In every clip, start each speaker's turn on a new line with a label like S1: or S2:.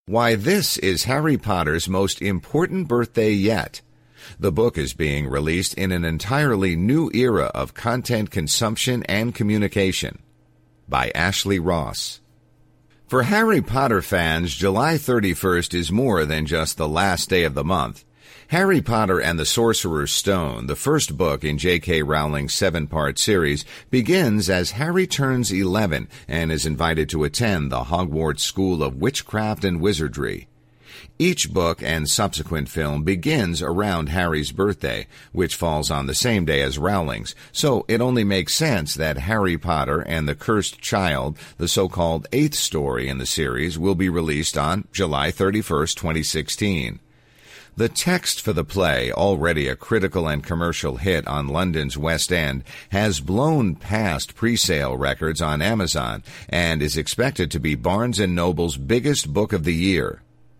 S1: Why this is Harry Potter's most important birthday yet. The book is being released in an entirely new era of content consumption and communication. By Ashley Ross. For Harry Potter fans, July 31st is more than just the last day of the month. Harry Potter and the Sorcerer's Stone, the first book in J.K. Rowling's 7-part series, begins as Harry turns 11 and is invited to attend the Hogwarts School of Witchcraft and Wizardry. Each book and subsequent film begins around Harry's birthday, which falls on the same day as Rowling's, so it only makes sense that Harry Potter and the Cursed Child, the so-called 8th story in the series, will be released on July 31st, 2016. The text for the play, already a critical and commercial hit on London's West End, has blown past pre-sale records on Amazon and is expected to be Barnes & Noble's biggest book of the year.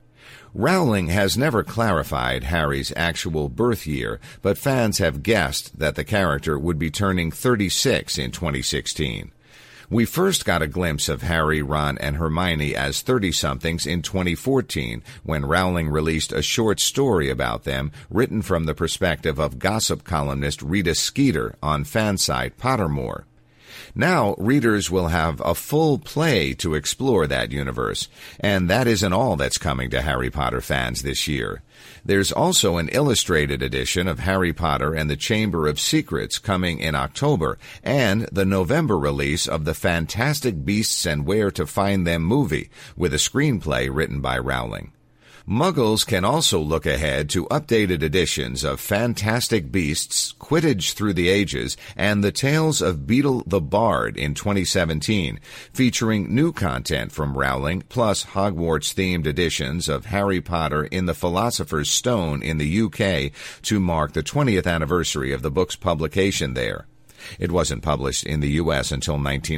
S1: Rowling has never clarified Harry's actual birth year, but fans have guessed that the character would be turning 36 in 2016. We first got a glimpse of Harry, Ron, and Hermione as 30-somethings in 2014 when Rowling released a short story about them written from the perspective of gossip columnist Rita Skeeter on fan site Pottermore. Now, readers will have a full play to explore that universe, and that isn't all that's coming to Harry Potter fans this year. There's also an illustrated edition of Harry Potter and the Chamber of Secrets coming in October, and the November release of the Fantastic Beasts and Where to Find Them movie, with a screenplay written by Rowling. Muggles can also look ahead to updated editions of Fantastic Beasts, Quidditch Through the Ages, and The Tales of Beedle the Bard in 2017, featuring new content from Rowling, plus Hogwarts-themed editions of Harry Potter in the Philosopher's Stone in the UK to mark the 20th anniversary of the book's publication there. It wasn't published in the US until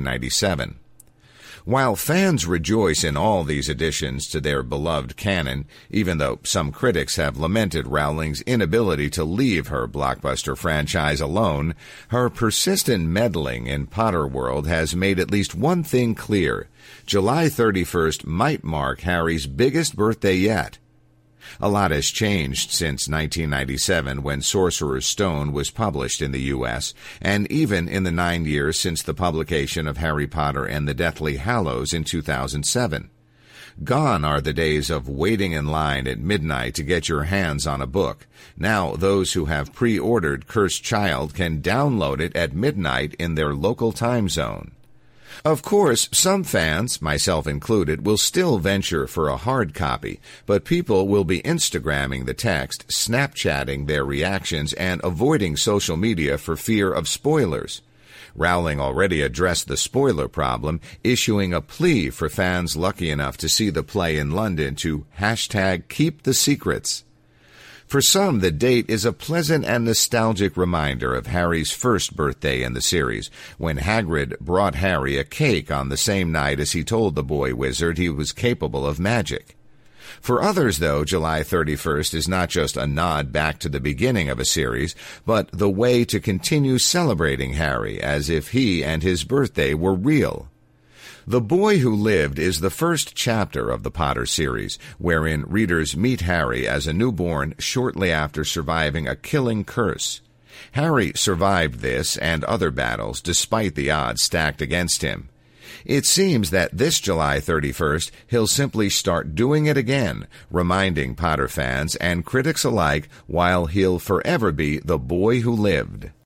S1: 1997. While fans rejoice in all these additions to their beloved canon, even though some critics have lamented Rowling's inability to leave her blockbuster franchise alone, her persistent meddling in Potterworld has made at least one thing clear. July 31st might mark Harry's biggest birthday yet. A lot has changed since 1997 when Sorcerer's Stone was published in the U.S., and even in the 9 years since the publication of Harry Potter and the Deathly Hallows in 2007. Gone are the days of waiting in line at midnight to get your hands on a book. Now those who have pre-ordered Cursed Child can download it at midnight in their local time zone. Of course, some fans, myself included, will still venture for a hard copy, but people will be Instagramming the text, Snapchatting their reactions, and avoiding social media for fear of spoilers. Rowling already addressed the spoiler problem, issuing a plea for fans lucky enough to see the play in London to #KeepTheSecrets. For some, the date is a pleasant and nostalgic reminder of Harry's first birthday in the series, when Hagrid brought Harry a cake on the same night as he told the boy wizard he was capable of magic. For others, though, July 31st is not just a nod back to the beginning of a series, but the way to continue celebrating Harry as if he and his birthday were real. The Boy Who Lived is the first chapter of the Potter series, wherein readers meet Harry as a newborn shortly after surviving a killing curse. Harry survived this and other battles despite the odds stacked against him. It seems that this July 31st, he'll simply start doing it again, reminding Potter fans and critics alike, while he'll forever be the boy who lived.